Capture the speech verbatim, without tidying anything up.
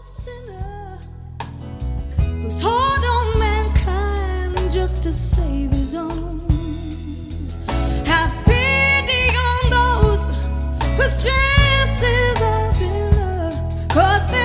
sinner who's hard on mankind just to save his own. Have pity on those whose chances are thinner, 'cause